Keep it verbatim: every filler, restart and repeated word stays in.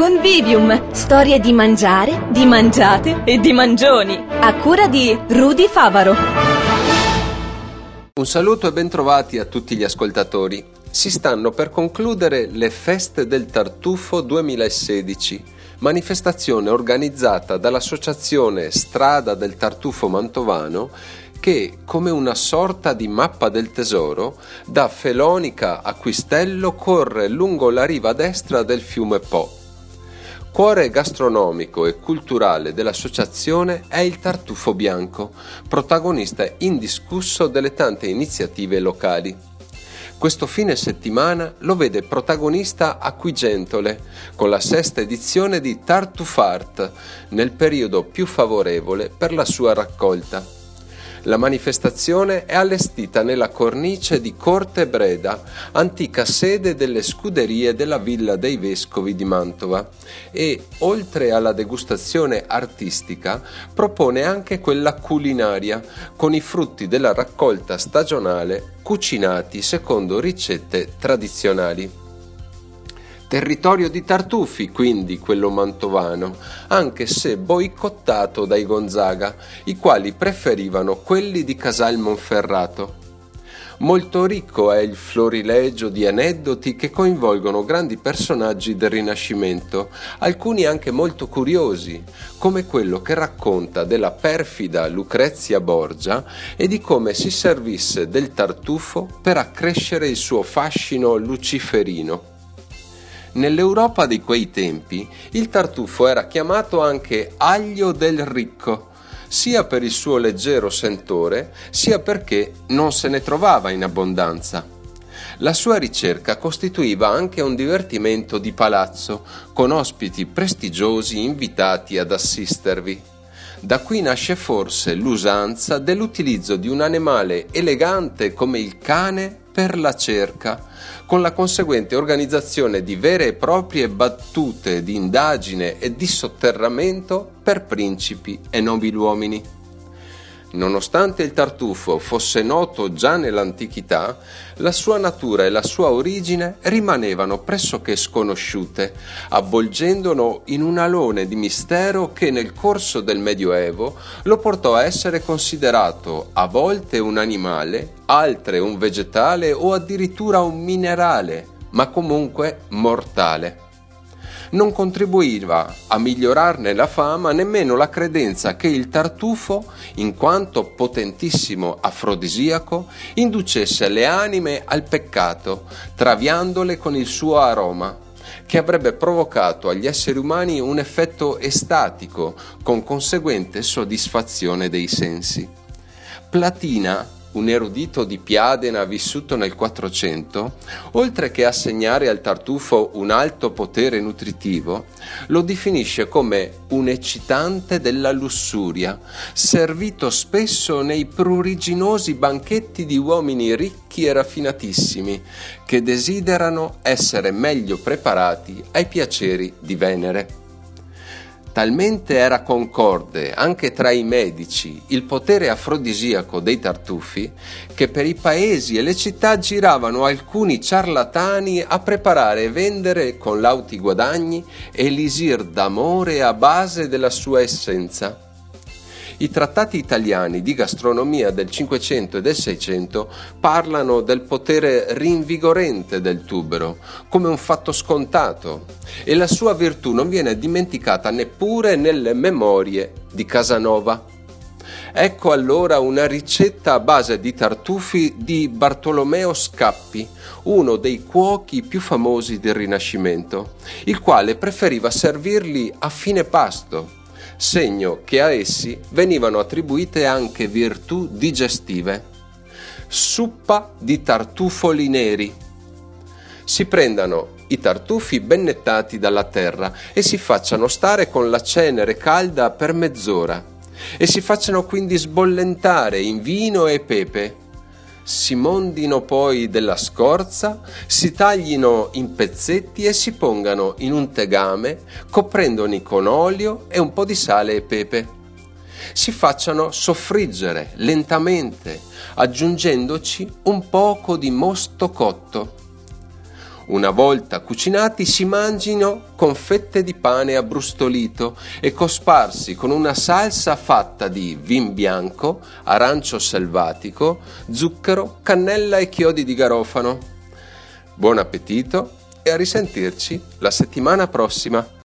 Convivium, storie di mangiare, di mangiate e di mangioni, a cura di Rudy Favaro. Un saluto e bentrovati a tutti gli ascoltatori. Si stanno per concludere le Feste del Tartufo duemilasedici, manifestazione organizzata dall'associazione Strada del Tartufo Mantovano che, come una sorta di mappa del tesoro, da Felonica a Quistello corre lungo la riva destra del fiume Po. Cuore gastronomico e culturale dell'associazione è il Tartufo Bianco, protagonista indiscusso delle tante iniziative locali. Questo fine settimana lo vede protagonista a Quigentole, con la sesta edizione di Tartufart, nel periodo più favorevole per la sua raccolta. La manifestazione è allestita nella cornice di Corte Breda, antica sede delle scuderie della Villa dei Vescovi di Mantova, e, oltre alla degustazione artistica, propone anche quella culinaria, con i frutti della raccolta stagionale cucinati secondo ricette tradizionali. Territorio di tartufi, quindi, quello mantovano, anche se boicottato dai Gonzaga, i quali preferivano quelli di Casal Monferrato. Molto ricco è il florilegio di aneddoti che coinvolgono grandi personaggi del Rinascimento, alcuni anche molto curiosi, come quello che racconta della perfida Lucrezia Borgia e di come si servisse del tartufo per accrescere il suo fascino luciferino. Nell'Europa di quei tempi il tartufo era chiamato anche aglio del ricco, sia per il suo leggero sentore, sia perché non se ne trovava in abbondanza. La sua ricerca costituiva anche un divertimento di palazzo, con ospiti prestigiosi invitati ad assistervi. Da qui nasce forse l'usanza dell'utilizzo di un animale elegante come il cane per la cerca, con la conseguente organizzazione di vere e proprie battute di indagine e di sotterramento per principi e nobiluomini. Nonostante il tartufo fosse noto già nell'antichità, la sua natura e la sua origine rimanevano pressoché sconosciute, avvolgendolo in un alone di mistero che nel corso del Medioevo lo portò a essere considerato a volte un animale, altre un vegetale o addirittura un minerale, ma comunque mortale. Non contribuiva a migliorarne la fama nemmeno la credenza che il tartufo, in quanto potentissimo afrodisiaco, inducesse le anime al peccato, traviandole con il suo aroma, che avrebbe provocato agli esseri umani un effetto estatico, con conseguente soddisfazione dei sensi. Platina, un erudito di Piadena vissuto nel quattrocento, oltre che assegnare al tartufo un alto potere nutritivo, lo definisce come un eccitante della lussuria, servito spesso nei pruriginosi banchetti di uomini ricchi e raffinatissimi, che desiderano essere meglio preparati ai piaceri di Venere. Talmente era concorde anche tra i medici il potere afrodisiaco dei tartufi che per i paesi e le città giravano alcuni ciarlatani a preparare e vendere con lauti guadagni elisir d'amore a base della sua essenza. I trattati italiani di gastronomia del Cinquecento e del Seicento parlano del potere rinvigorente del tubero come un fatto scontato, e la sua virtù non viene dimenticata neppure nelle memorie di Casanova. Ecco allora una ricetta a base di tartufi di Bartolomeo Scappi, uno dei cuochi più famosi del Rinascimento, il quale preferiva servirli a fine pasto, segno che a essi venivano attribuite anche virtù digestive. Suppa di tartufoli neri. Si prendano i tartufi ben nettati dalla terra e si facciano stare con la cenere calda per mezz'ora e si facciano quindi sbollentare in vino e pepe. Si mondino poi della scorza, si taglino in pezzetti e si pongano in un tegame, coprendoli con olio e un po' di sale e pepe. Si facciano soffriggere lentamente, aggiungendoci un poco di mosto cotto. Una volta cucinati si mangino con fette di pane abbrustolito e cosparsi con una salsa fatta di vin bianco, arancio selvatico, zucchero, cannella e chiodi di garofano. Buon appetito e a risentirci la settimana prossima!